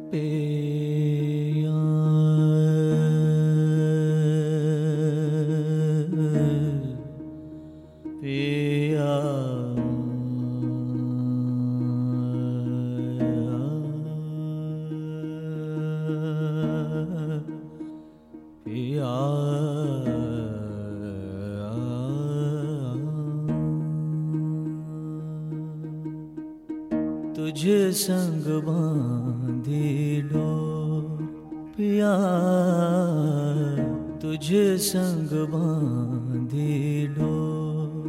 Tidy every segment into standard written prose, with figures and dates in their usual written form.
पिया पिया पिया तुझे संग बांधी डोर पिया तुझे संग बांधी डोर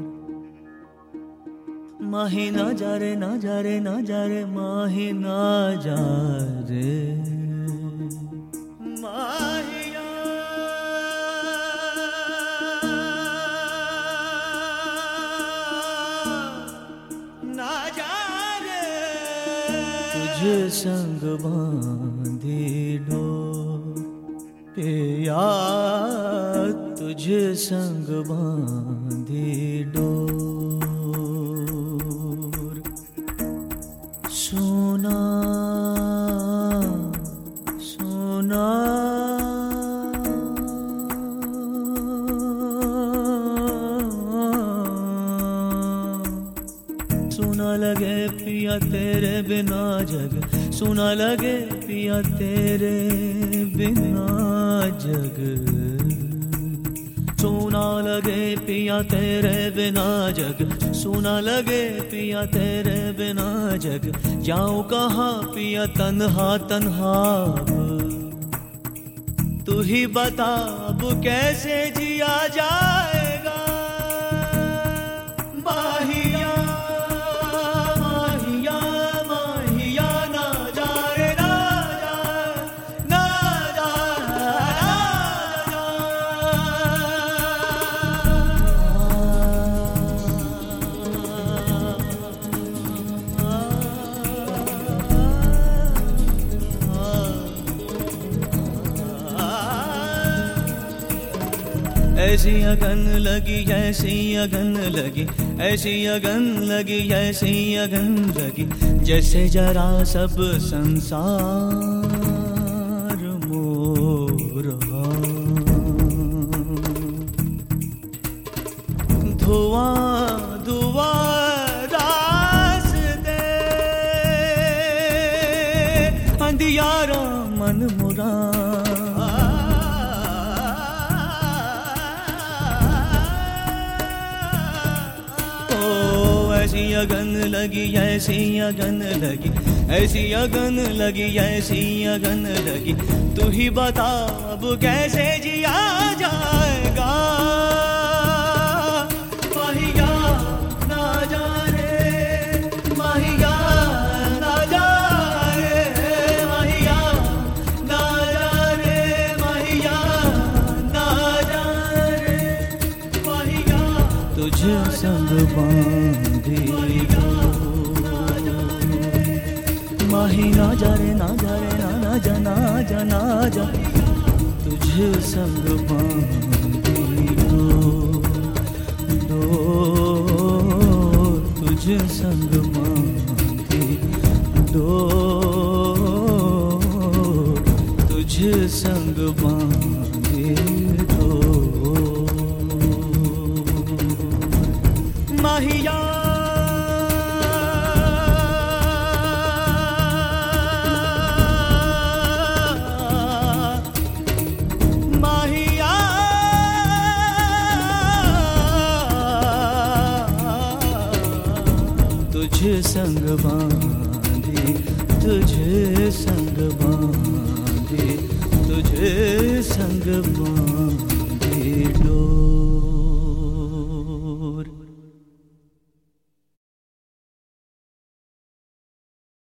माही ना जा रे ना जा रे ना जा रे माही ना जा रे माहिया ना जा तुझे संग बांधी डोर पिया तुझे संग बांधी डोर सोना सोना सुना लगे पिया तेरे बिना जग सुना लगे पिया तेरे बिना जग सुना लगे पिया तेरे बिना जग सुना लगे पिया तेरे बिना जग जाऊं कहाँ पिया तन्हा तन्हा तू ही बता अब कैसे जिया जाएगा माहिया ऐसी अगन लगी ऐसी अगन लगी ऐसी अगन लगी ऐसी अगन लगी जैसे जरा सब संसार मोर धुआं धुआं रास्ते अंधियारा मन मुरा ऐसी अगन लगी ऐसी अगन लगी ऐसी अगन लगी ऐसी अगन लगी तू ही बता अब कैसे जिया जाएगा माहिया ना जा रे माहिया ना जा रे माहिया ना जा रे माहिया ना जा रे माहिया तुझे संग बांधी माही ना जा रे ना जा रे ना जा ना जा ना जा तुझे संग बांधी डोर तुझे संग बांधी डोर तुझे संग बांधी डोर माहिया तुझे संग बांधी तुझे संग बांधी तुझे संग बांधी